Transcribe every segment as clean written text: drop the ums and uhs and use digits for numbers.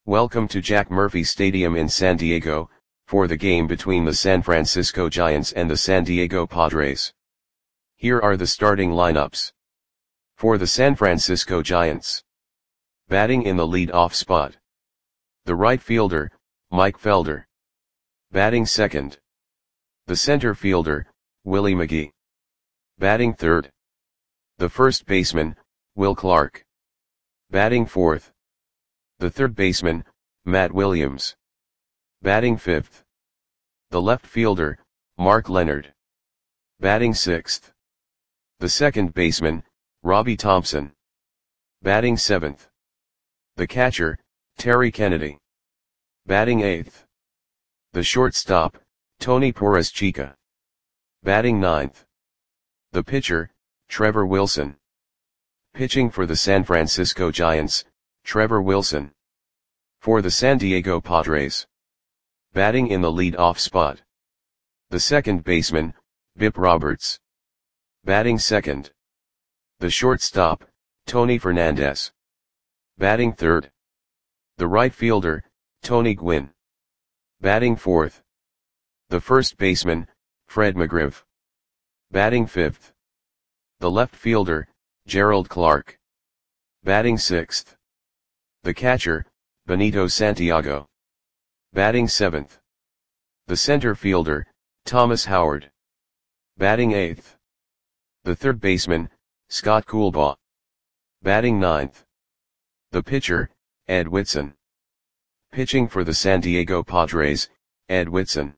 Welcome to Jack Murphy Stadium in San Diego, for the game between the San Francisco Giants and the San Diego Padres. Here are the starting lineups. For the San Francisco Giants. Batting in the lead-off spot. The right fielder, Mike Felder. Batting second. The center fielder, Willie McGee. Batting third. The first baseman, Will Clark. Batting fourth. The third baseman, Matt Williams. Batting fifth. The left fielder, Mark Leonard. Batting sixth. The second baseman, Robbie Thompson. Batting seventh. The catcher, Terry Kennedy. Batting eighth. The shortstop, Tony Perez-Chica. Batting ninth. The pitcher, Trevor Wilson. Pitching for the San Francisco Giants, Trevor Wilson. For the San Diego Padres. Batting in the lead-off spot. The second baseman, Bip Roberts. Batting second. The shortstop, Tony Fernandez. Batting third. The right fielder, Tony Gwynn. Batting fourth. The first baseman, Fred McGriff. Batting fifth. The left fielder, Gerald Clark. Batting sixth. The catcher, Benito Santiago. Batting seventh. The center fielder, Thomas Howard. Batting eighth. The third baseman, Scott Coolbaugh. Batting ninth. The pitcher, Ed Whitson. Pitching for the San Diego Padres, Ed Whitson.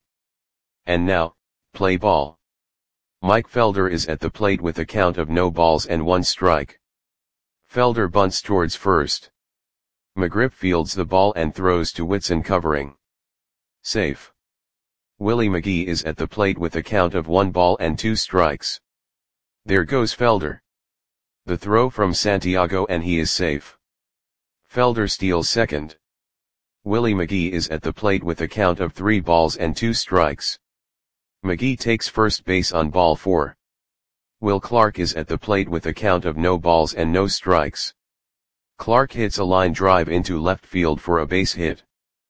And now, play ball. Mike Felder is at the plate with a count of no balls and one strike. Felder bunts towards first. McGriff fields the ball and throws to Whitson covering. Safe. Willie McGee is at the plate with a count of 1 ball and 2 strikes. There goes Felder. The throw from Santiago and he is safe. Felder steals second. Willie McGee is at the plate with a count of 3 balls and 2 strikes. McGee takes first base on ball 4. Will Clark is at the plate with a count of no balls and no strikes. Clark hits a line drive into left field for a base hit.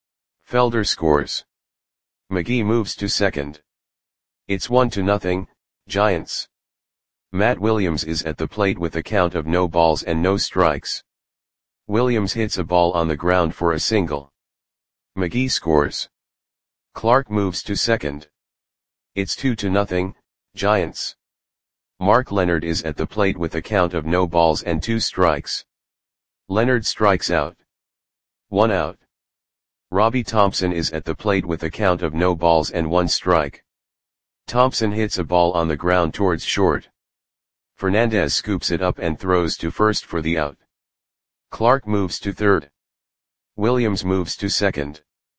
Felder scores. McGee moves to second. It's 1-0, Giants. Matt Williams is at the plate with a count of no balls and no strikes. Williams hits a ball on the ground for a single. McGee scores. Clark moves to second. It's 2-0, Giants. Mark Leonard is at the plate with a count of no balls and 2 strikes. Leonard strikes out. 1 out. Robbie Thompson is at the plate with a count of no balls and 1 strike. Thompson hits a ball on the ground towards short. Fernandez scoops it up and throws to first for the out. Clark moves to third. Williams moves to second.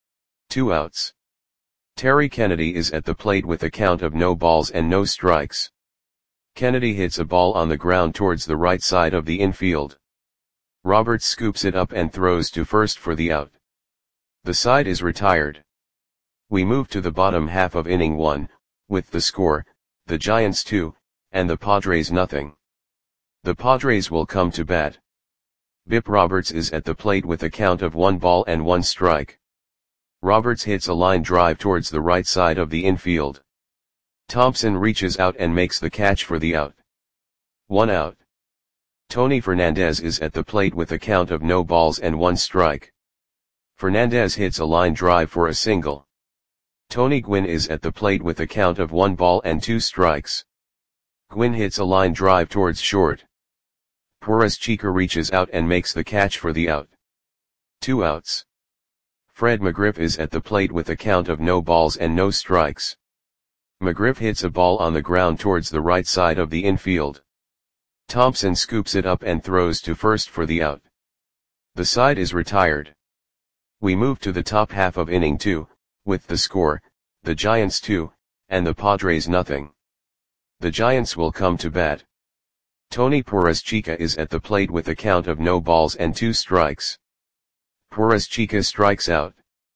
2 outs. Terry Kennedy is at the plate with a count of no balls and no strikes. Kennedy hits a ball on the ground towards the right side of the infield. Roberts scoops it up and throws to first for the out. The side is retired. We move to the bottom half of inning 1, with the score, the Giants 2, and the Padres nothing. The Padres will come to bat. Bip Roberts is at the plate with a count of 1 ball and 1 strike. Roberts hits a line drive towards the right side of the infield. Thompson reaches out and makes the catch for the out. 1 out. Tony Fernandez is at the plate with a count of no balls and 1 strike. Fernandez hits a line drive for a single. Tony Gwynn is at the plate with a count of 1 ball and 2 strikes. Gwynn hits a line drive towards short. Perez-Chica reaches out and makes the catch for the out. 2 outs. Fred McGriff is at the plate with a count of no balls and no strikes. McGriff hits a ball on the ground towards the right side of the infield. Thompson scoops it up and throws to first for the out. The side is retired. We move to the top half of inning 2, with the score, the Giants 2, and the Padres nothing. The Giants will come to bat. Tony Perez-Chica is at the plate with a count of no balls and 2 strikes. Perez-Chica strikes out.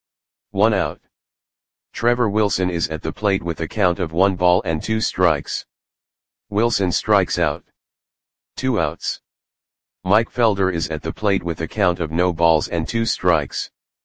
1 out. Trevor Wilson is at the plate with a count of 1 ball and 2 strikes. Wilson strikes out. 2 outs. Mike Felder is at the plate with a count of no balls and 2 strikes.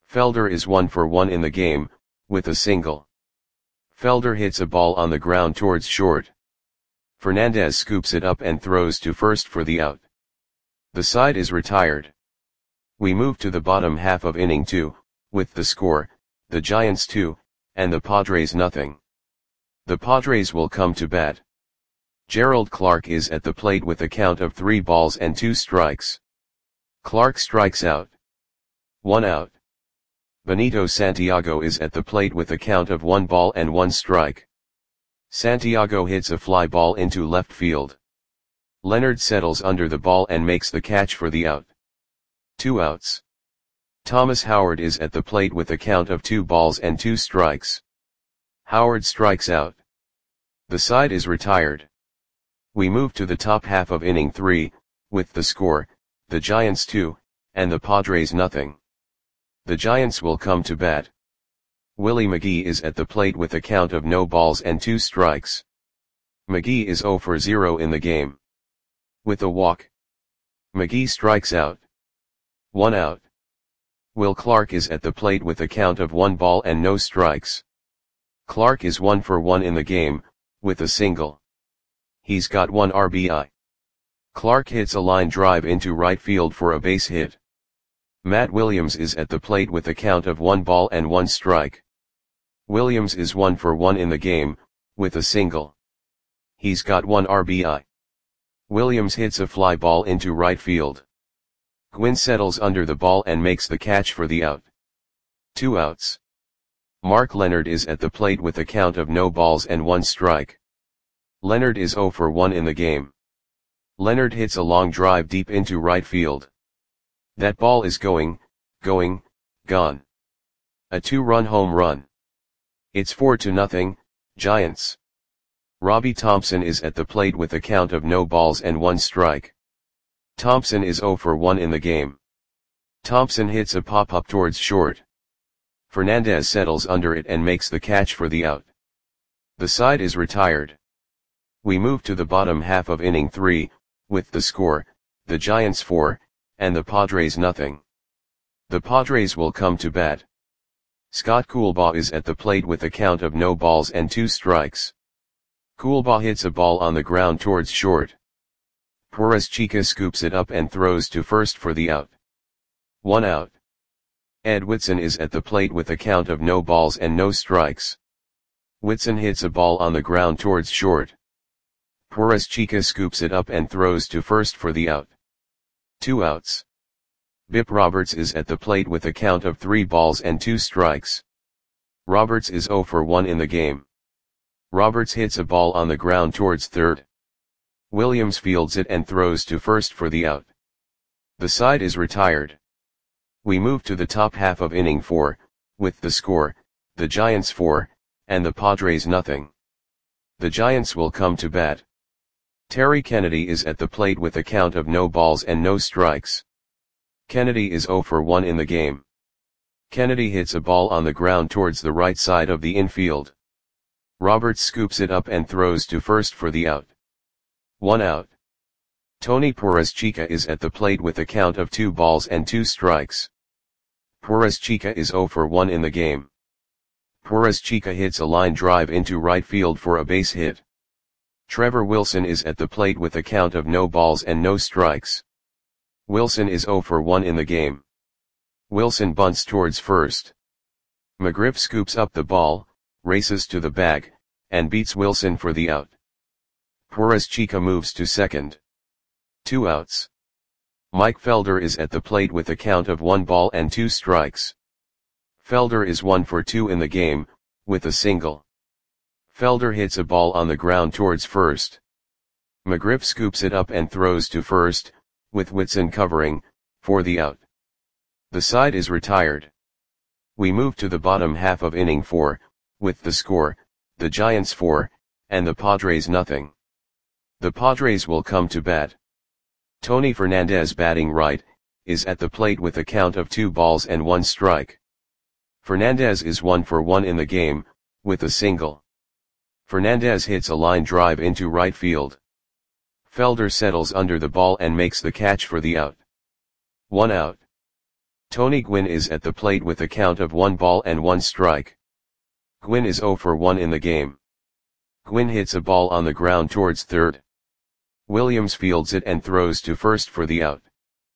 Felder is 1 for 1 in the game, with a single. Felder hits a ball on the ground towards short. Fernandez scoops it up and throws to first for the out. The side is retired. We move to the bottom half of inning 2, with the score, the Giants 2, and the Padres nothing. The Padres will come to bat. Gerald Clark is at the plate with a count of 3 balls and 2 strikes. Clark strikes out. 1 out. Benito Santiago is at the plate with a count of 1 ball and 1 strike. Santiago hits a fly ball into left field. Leonard settles under the ball and makes the catch for the out. 2 outs. Thomas Howard is at the plate with a count of 2 balls and 2 strikes. Howard strikes out. The side is retired. We move to the top half of inning 3, with the score, the Giants 2, and the Padres nothing. The Giants will come to bat. Willie McGee is at the plate with a count of no balls and 2 strikes. McGee is 0 for 0 in the game. With a walk, McGee strikes out. 1 out. Will Clark is at the plate with a count of 1 ball and no strikes. Clark is 1 for 1 in the game, with a single. He's got 1 RBI. Clark hits a line drive into right field for a base hit. Matt Williams is at the plate with a count of 1 ball and 1 strike. Williams is 1 for 1 in the game, with a single. He's got 1 RBI. Williams hits a fly ball into right field. Gwynn settles under the ball and makes the catch for the out. 2 outs. Mark Leonard is at the plate with a count of no balls and 1 strike. Leonard is 0 for 1 in the game. Leonard hits a long drive deep into right field. That ball is gone. A 2-run home run. It's 4-0, Giants. Robbie Thompson is at the plate with a count of no balls and 1 strike. Thompson is 0 for 1 in the game. Thompson hits a pop-up towards short. Fernandez settles under it and makes the catch for the out. The side is retired. We move to the bottom half of inning 3, with the score, the Giants 4, and the Padres nothing. The Padres will come to bat. Scott Coolbaugh is at the plate with a count of no balls and 2 strikes. Coolbaugh hits a ball on the ground towards short. Perez Chica scoops it up and throws to first for the out. 1 out. Ed Whitson is at the plate with a count of no balls and no strikes. Whitson hits a ball on the ground towards short. Perez Chica scoops it up and throws to first for the out. 2 outs. Bip Roberts is at the plate with a count of 3 balls and 2 strikes. Roberts is 0 for 1 in the game. Roberts hits a ball on the ground towards third. Williams fields it and throws to first for the out. The side is retired. We move to the top half of inning 4, with the score, the Giants 4, and the Padres nothing. The Giants will come to bat. Terry Kennedy is at the plate with a count of no balls and no strikes. Kennedy is 0 for 1 in the game. Kennedy hits a ball on the ground towards the right side of the infield. Roberts scoops it up and throws to first for the out. 1 out. Tony Perez Chica is at the plate with a count of 2 balls and 2 strikes. Perez Chica is 0 for 1 in the game. Perez Chica hits a line drive into right field for a base hit. Trevor Wilson is at the plate with a count of no balls and no strikes. Wilson is 0 for 1 in the game. Wilson bunts towards first. McGriff scoops up the ball, races to the bag, and beats Wilson for the out. Perez Chica moves to second. 2 outs. Mike Felder is at the plate with a count of 1 ball and 2 strikes. Felder is 1 for 2 in the game, with a single. Felder hits a ball on the ground towards first. McGriff scoops it up and throws to first, with Whitson covering, for the out. The side is retired. We move to the bottom half of inning 4, with the score, the Giants 4, and the Padres nothing. The Padres will come to bat. Tony Fernandez batting right, is at the plate with a count of 2 balls and 1 strike. Fernandez is 1 for 1 in the game, with a single. Fernandez hits a line drive into right field. Felder settles under the ball and makes the catch for the out. 1 out. Tony Gwynn is at the plate with a count of 1 ball and 1 strike. Gwynn is 0 for 1 in the game. Gwynn hits a ball on the ground towards third. Williams fields it and throws to first for the out.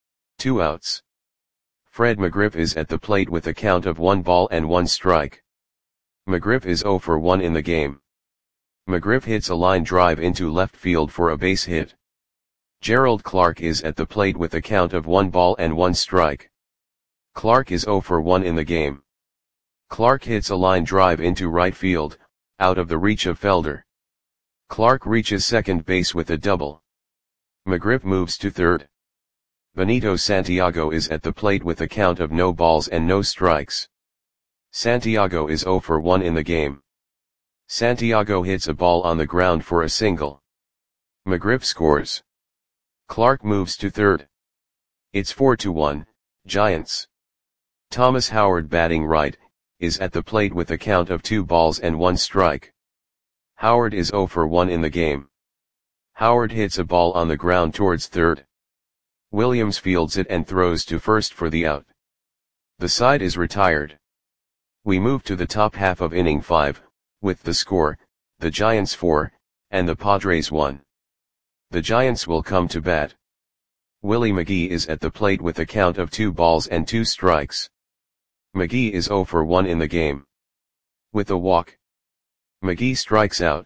2 outs. Fred McGriff is at the plate with a count of 1 ball and 1 strike. McGriff is 0 for 1 in the game. McGriff hits a line drive into left field for a base hit. Gerald Clark is at the plate with a count of 1 ball and 1 strike. Clark is 0 for 1 in the game. Clark hits a line drive into right field, out of the reach of Felder. Clark reaches second base with a double. McGriff moves to third. Benito Santiago is at the plate with a count of no balls and no strikes. Santiago is 0 for 1 in the game. Santiago hits a ball on the ground for a single. McGriff scores. Clark moves to third. It's 4-1, Giants. Thomas Howard, batting right, is at the plate with a count of 2 balls and 1 strike. Howard is 0 for 1 in the game. Howard hits a ball on the ground towards third. Williams fields it and throws to first for the out. The side is retired. We move to the top half of inning 5, with the score, the Giants 4, and the Padres 1. The Giants will come to bat. Willie McGee is at the plate with a count of 2 balls and 2 strikes. McGee is 0 for 1 in the game. With a walk, McGee strikes out.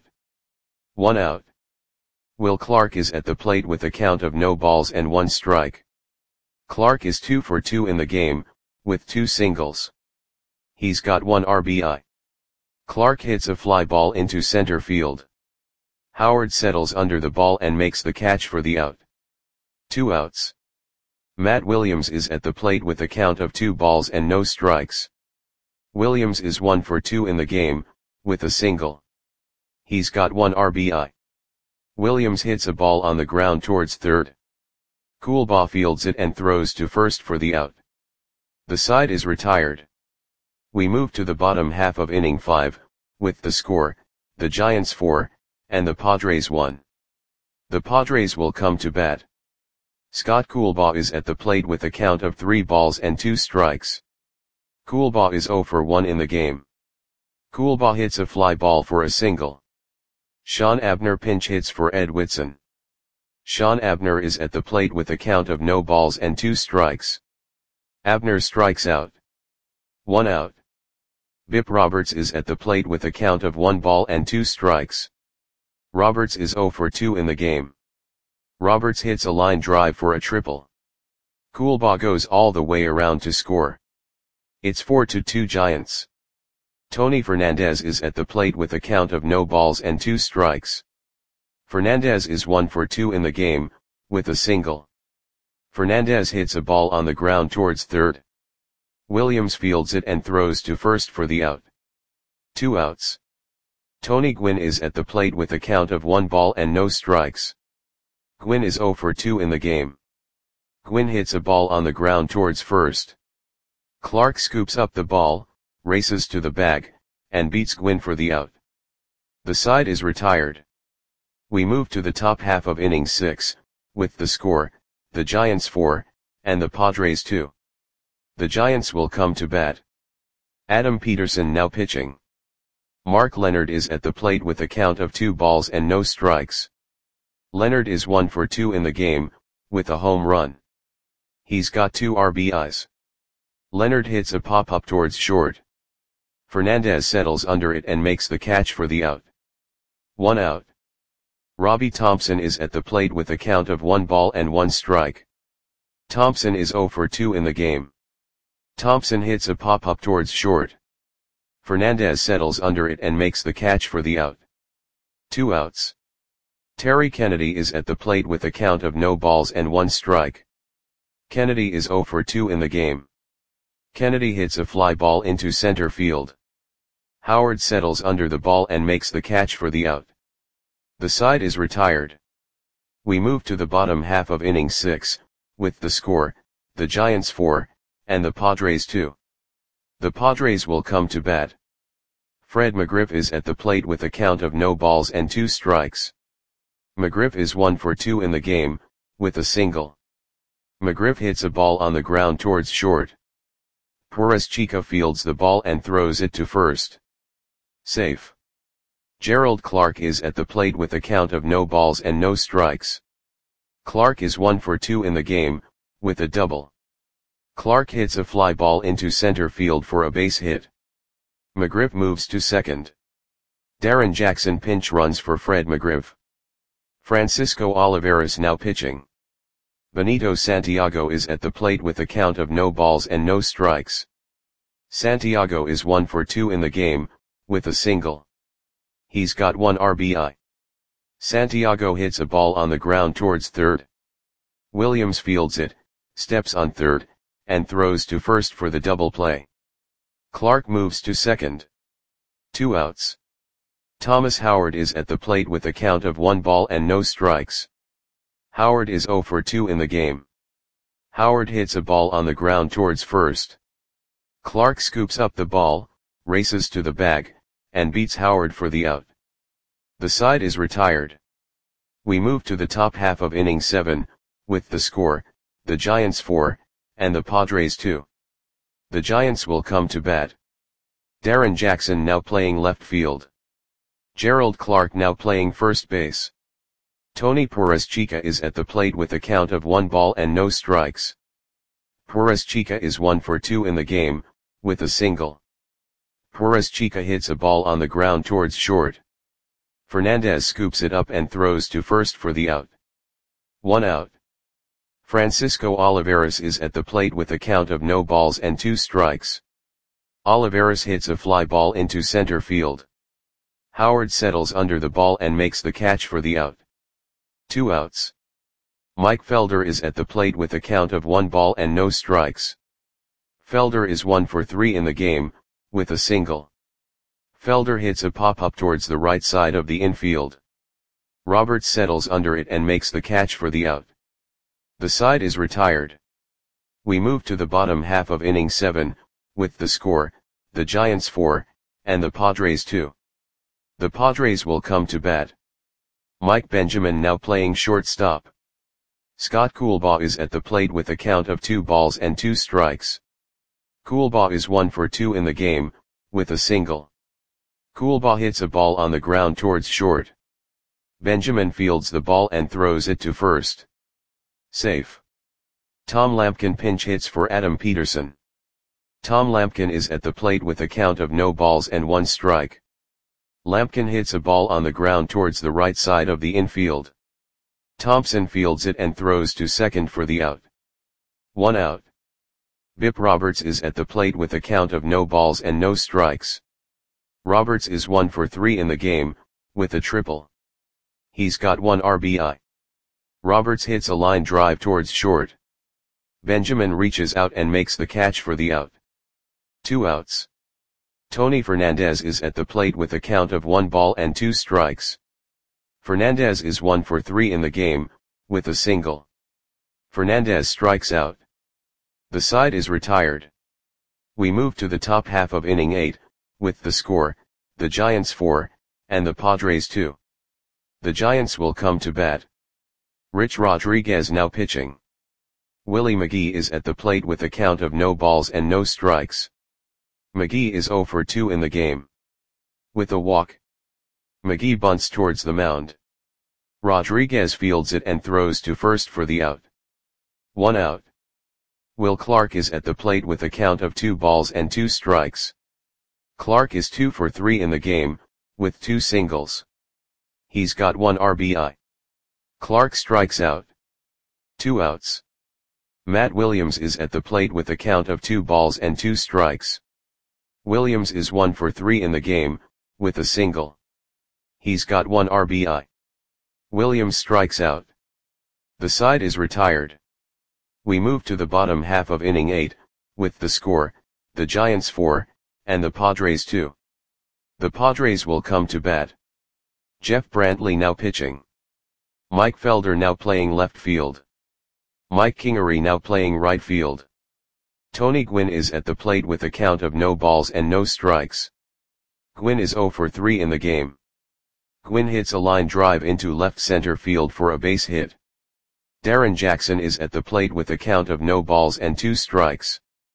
1 out. Will Clark is at the plate with a count of no balls and 1 strike. Clark is 2 for 2 in the game, with 2 singles. He's got 1 RBI. Clark hits a fly ball into center field. Howard settles under the ball and makes the catch for the out. 2 outs. Matt Williams is at the plate with a count of 2 balls and no strikes. Williams is 1 for 2 in the game, with a single. He's got 1 RBI. Williams hits a ball on the ground towards third. Coolbaugh fields it and throws to first for the out. The side is retired. We move to the bottom half of inning 5, with the score, the Giants 4, and the Padres 1. The Padres will come to bat. Scott Coolbaugh is at the plate with a count of 3 balls and 2 strikes. Coolbaugh is 0 for 1 in the game. Coolbaugh hits a fly ball for a single. Sean Abner pinch hits for Ed Whitson. Sean Abner is at the plate with a count of no balls and 2 strikes. Abner strikes out. 1 out. Bip Roberts is at the plate with a count of 1 ball and 2 strikes. Roberts is 0 for 2 in the game. Roberts hits a line drive for a triple. Coolbaugh goes all the way around to score. It's 4-2 Giants. Tony Fernandez is at the plate with a count of no balls and 2 strikes. Fernandez is 1 for 2 in the game, with a single. Fernandez hits a ball on the ground towards third. Williams fields it and throws to first for the out. 2 outs. Tony Gwynn is at the plate with a count of 1 ball and no strikes. Gwynn is 0 for 2 in the game. Gwynn hits a ball on the ground towards first. Clark scoops up the ball, races to the bag, and beats Gwynn for the out. The side is retired. We move to the top half of inning 6, with the score, the Giants 4, and the Padres 2. The Giants will come to bat. Adam Peterson now pitching. Mark Leonard is at the plate with a count of 2 balls and no strikes. Leonard is 1 for 2 in the game, with a home run. He's got 2 RBIs. Leonard hits a pop-up towards short. Fernandez settles under it and makes the catch for the out. 1 out. Robbie Thompson is at the plate with a count of 1 ball and 1 strike. Thompson is 0 for 2 in the game. Thompson hits a pop-up towards short. Fernandez settles under it and makes the catch for the out. 2 outs. Terry Kennedy is at the plate with a count of no balls and 1 strike. Kennedy is 0 for 2 in the game. Kennedy hits a fly ball into center field. Howard settles under the ball and makes the catch for the out. The side is retired. We move to the bottom half of inning 6, with the score, the Giants 4, and the Padres 2. The Padres will come to bat. Fred McGriff is at the plate with a count of no balls and 2 strikes. McGriff is 1 for 2 in the game, with a single. McGriff hits a ball on the ground towards short. Porras-Chica fields the ball and throws it to first. Safe. Gerald Clark is at the plate with a count of no balls and no strikes. Clark is 1 for 2 in the game, with a double. Clark hits a fly ball into center field for a base hit. McGriff moves to second. Darren Jackson pinch runs for Fred McGriff. Francisco Olivares now pitching. Benito Santiago is at the plate with a count of no balls and no strikes. Santiago is 1 for 2 in the game, with a single. He's got 1 RBI. Santiago hits a ball on the ground towards third. Williams fields it, steps on third, and throws to first for the double play. Clark moves to second. 2 outs. Thomas Howard is at the plate with a count of 1 ball and no strikes. Howard is 0 for 2 in the game. Howard hits a ball on the ground towards first. Clark scoops up the ball, races to the bag, and beats Howard for the out. The side is retired. We move to the top half of inning 7, with the score, the Giants 4, and the Padres 2. The Giants will come to bat. Darren Jackson now playing left field. Gerald Clark now playing first base. Tony Porras-Chica is at the plate with a count of 1 ball and no strikes. Porras-Chica is 1 for 2 in the game, with a single. Porras-Chica hits a ball on the ground towards short. Fernandez scoops it up and throws to first for the out. 1 out. Francisco Olivares is at the plate with a count of no balls and 2 strikes. Olivares hits a fly ball into center field. Howard settles under the ball and makes the catch for the out. 2 outs. Mike Felder is at the plate with a count of 1 ball and no strikes. Felder is 1 for 3 in the game, with a single. Felder hits a pop-up towards the right side of the infield. Roberts settles under it and makes the catch for the out. The side is retired. We move to the bottom half of inning 7, with the score, the Giants 4, and the Padres 2. The Padres will come to bat. Mike Benjamin now playing shortstop. Scott Coolbaugh is at the plate with a count of 2 balls and 2 strikes. Coolbaugh is 1 for 2 in the game, with a single. Coolbaugh hits a ball on the ground towards short. Benjamin fields the ball and throws it to first. Safe. Tom Lampkin pinch hits for Adam Peterson. Tom Lampkin is at the plate with a count of no balls and 1 strike. Lampkin hits a ball on the ground towards the right side of the infield. Thompson fields it and throws to second for the out. 1 out. Bip Roberts is at the plate with a count of no balls and no strikes. Roberts is 1 for 3 in the game, with a triple. He's got 1 RBI. Roberts hits a line drive towards short. Benjamin reaches out and makes the catch for the out. 2 outs. Tony Fernandez is at the plate with a count of 1 ball and 2 strikes. Fernandez is 1 for 3 in the game, with a single. Fernandez strikes out. The side is retired. We move to the top half of inning 8, with the score, the Giants 4, and the Padres 2. The Giants will come to bat. Rich Rodriguez now pitching. Willie McGee is at the plate with a count of no balls and no strikes. McGee is 0 for 2 in the game. With a walk. McGee bunts towards the mound. Rodriguez fields it and throws to first for the out. 1 out. Will Clark is at the plate with a count of 2 balls and 2 strikes. Clark is 2 for 3 in the game, with 2 singles. He's got 1 RBI. Clark strikes out. 2 outs. Matt Williams is at the plate with a count of 2 balls and 2 strikes. Williams is 1 for 3 in the game, with a single. He's got 1 RBI. Williams strikes out. The side is retired. We move to the bottom half of inning 8, with the score, the Giants 4, and the Padres 2. The Padres will come to bat. Jeff Brantley now pitching. Mike Felder now playing left field. Mike Kingery now playing right field. Tony Gwynn is at the plate with a count of no balls and no strikes. Gwynn is 0 for 3 in the game. Gwynn hits a line drive into left center field for a base hit. Darren Jackson is at the plate with a count of no balls and 2 strikes.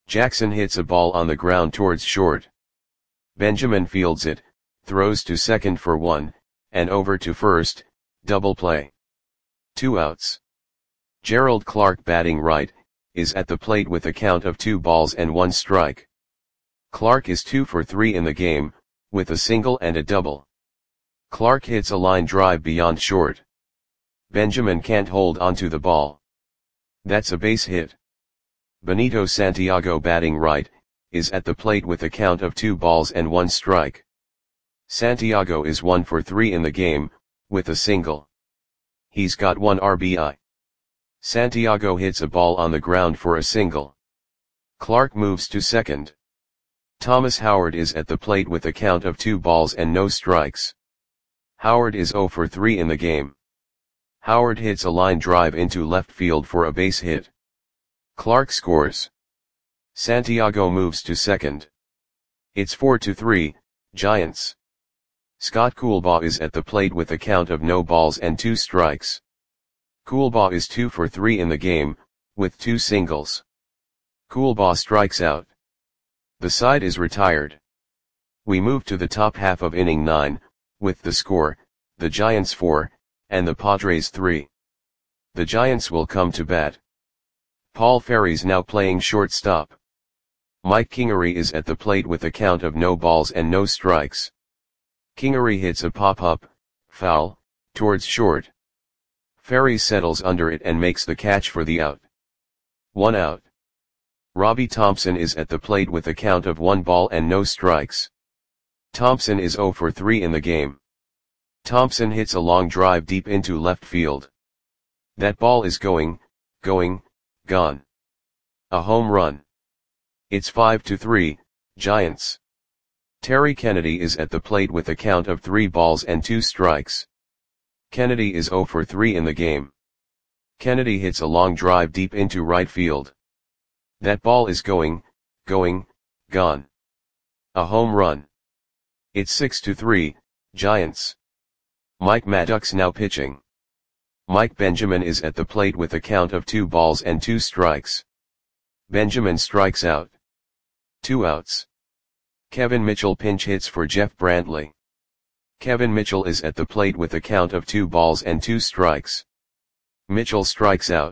Jackson hits a ball on the ground towards short. Benjamin fields it, throws to second for 1, and over to first, double play. 2 outs. Gerald Clark batting right, is at the plate with a count of 2 balls and 1 strike. Clark is 2 for 3 in the game, with a single and a double. Clark hits a line drive beyond short. Benjamin can't hold onto the ball. That's a base hit. Benito Santiago batting right, is at the plate with a count of 2 balls and 1 strike. Santiago is 1 for 3 in the game, with a single. He's got 1 RBI. Santiago hits a ball on the ground for a single. Clark moves to second. Thomas Howard is at the plate with a count of 2 balls and no strikes. Howard is 0 for 3 in the game. Howard hits a line drive into left field for a base hit. Clark scores. Santiago moves to second. It's 4-3, Giants. Scott Coolbaugh is at the plate with a count of no balls and 2 strikes. Coolbaugh is 2 for 3 in the game, with 2 singles. Coolbaugh strikes out. The side is retired. We move to the top half of inning 9, with the score, the Giants 4, and the Padres 3. The Giants will come to bat. Paul Ferry's now playing shortstop. Mike Kingery is at the plate with a count of no balls and no strikes. Kingery hits a pop-up, foul, towards short. Ferry settles under it and makes the catch for the out. 1 out. Robbie Thompson is at the plate with a count of 1 ball and no strikes. Thompson is 0 for 3 in the game. Thompson hits a long drive deep into left field. That ball is gone. A home run. It's 5-3, Giants. Terry Kennedy is at the plate with a count of 3 balls and 2 strikes. Kennedy is 0 for 3 in the game. Kennedy hits a long drive deep into right field. That ball is gone. A home run. It's 6-3, Giants. Mike Maddox now pitching. Mike Benjamin is at the plate with a count of 2 balls and 2 strikes. Benjamin strikes out. 2 outs. Kevin Mitchell pinch hits for Jeff Brantley. Kevin Mitchell is at the plate with a count of 2 balls and 2 strikes. Mitchell strikes out.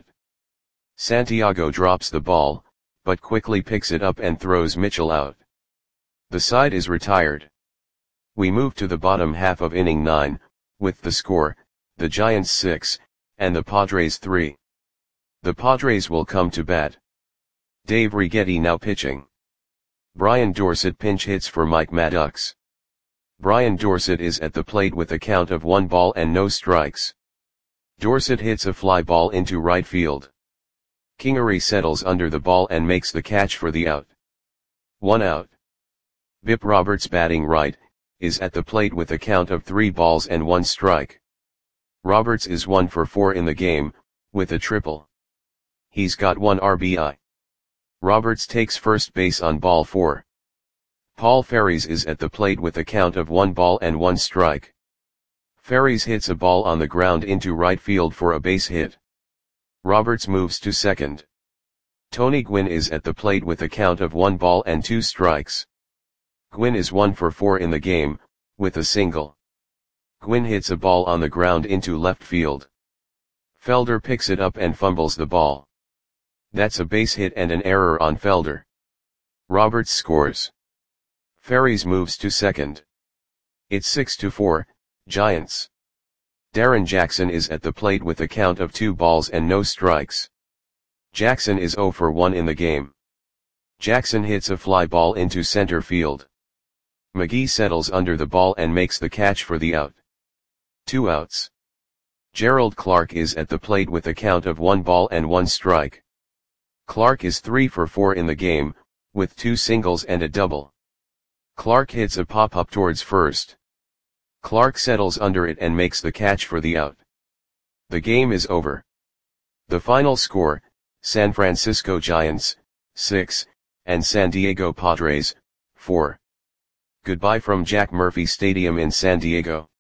Santiago drops the ball, but quickly picks it up and throws Mitchell out. The side is retired. We move to the bottom half of inning 9, with the score, the Giants 6, and the Padres 3. The Padres will come to bat. Dave Righetti now pitching. Brian Dorsett pinch hits for Mike Maddox. Brian Dorsett is at the plate with a count of 1 ball and no strikes. Dorsett hits a fly ball into right field. Kingery settles under the ball and makes the catch for the out. 1 out. Bip Roberts batting right, is at the plate with a count of 3 balls and 1 strike. Roberts is 1 for 4 in the game, with a triple. He's got 1 RBI. Roberts takes first base on ball 4. Paul Ferries is at the plate with a count of 1 ball and 1 strike. Ferries hits a ball on the ground into right field for a base hit. Roberts moves to second. Tony Gwynn is at the plate with a count of 1 ball and 2 strikes. Gwynn is 1 for 4 in the game, with a single. Gwynn hits a ball on the ground into left field. Felder picks it up and fumbles the ball. That's a base hit and an error on Felder. Roberts scores. Ferries moves to second. It's 6-4, Giants. Darren Jackson is at the plate with a count of 2 balls and no strikes. Jackson is 0 for 1 in the game. Jackson hits a fly ball into center field. McGee settles under the ball and makes the catch for the out. 2 outs. Gerald Clark is at the plate with a count of 1 ball and 1 strike. Clark is 3 for 4 in the game, with 2 singles and a double. Clark hits a pop-up towards first. Clark settles under it and makes the catch for the out. The game is over. The final score, San Francisco Giants, 6, and San Diego Padres, 4. Goodbye from Jack Murphy Stadium in San Diego.